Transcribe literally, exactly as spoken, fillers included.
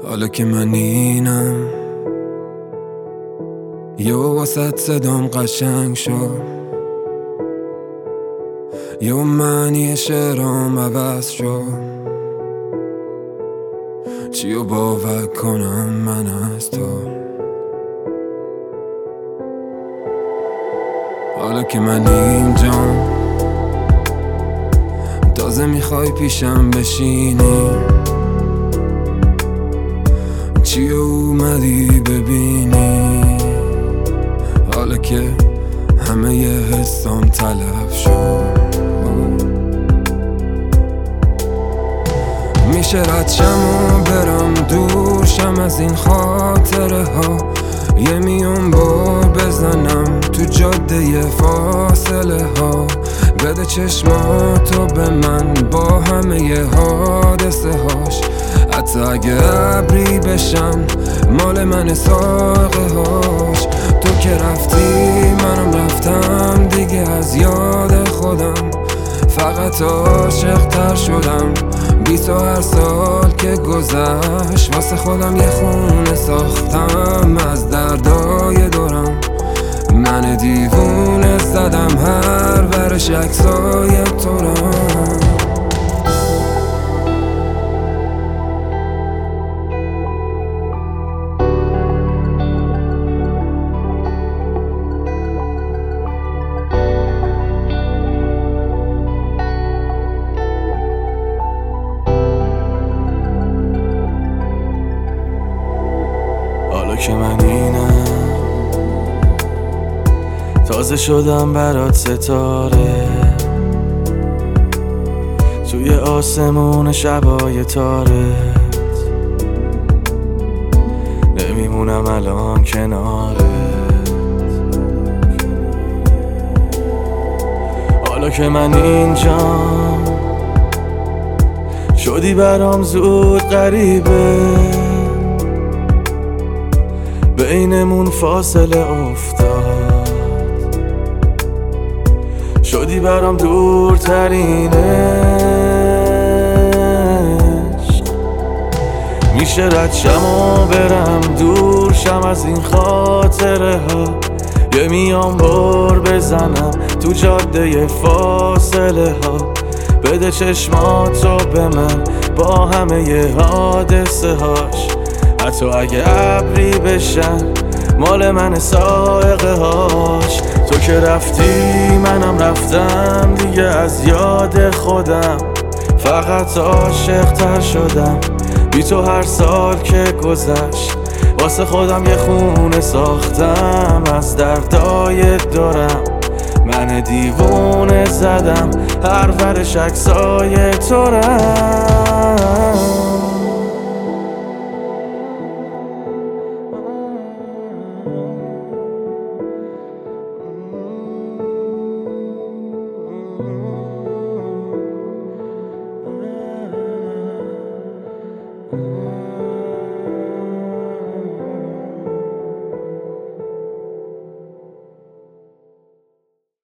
حالا که من اینم یه واسط صدام قشنگ شد، یه معنی شعرام عوض شد. چیو باور کنم من از تو؟ حالا که من اینجام تازه میخوای پیشم بشینی، چی اومدی ببینی؟ حالا که همه ی حسام تلف شد، میشه رد شم و برم دورشم از این خاطره ها، یه میون بار بزنم تو جاده فاصله ها. بده چشماتو به من با همه ی حادثه هاش، حتی اگه ابری بشن مال من ساقه هاش. تو که رفتی منم رفتم دیگه از یاد خودم، فقط عاشق تر شدم بی تو. هر سال که گذشت واسه خودم یه خونه ساختم از دردای دورم. من دیوونه زدم هر ورش عکسای تو را. حالا که من اینم تازه شدم برات ستاره، توی آسمون شبای تارت نمیمونم الان کنارت. حالا که من اینجام شدی برام زود غریبه، بینمون فاصله افتاد، شدی برام دورترین عشق. میشه رد شم و برم دورشم از این خاطره ها، یه میام بار بزنم تو جاده فاصله ها. بده چشماتو به من با همه ی حادثه هاش، حتی اگه ابری بشن مال من سائقه هاش. تو که رفتی منم رفتم دیگه از یاد خودم، فقط عاشق تر شدم بی تو. هر سال که گذشت واسه خودم یه خونه ساختم از دردای دورم. من دیوونه زدم هر ورش عکسای تو را.